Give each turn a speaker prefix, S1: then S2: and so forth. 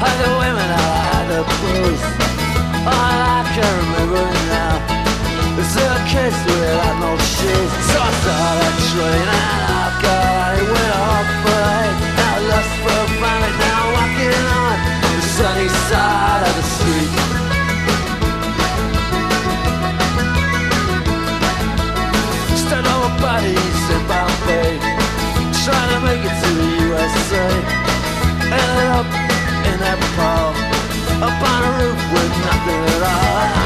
S1: Like the women I had the blues. All I can remember now is a kiss without no shoes. So I saw that train and I got it went off right. Now lust for planet, now walking on the sunny side of the street. Stand over bodies in Bombay, trying to make it to the USA. Ended up in that pub, up on a roof with nothing at all.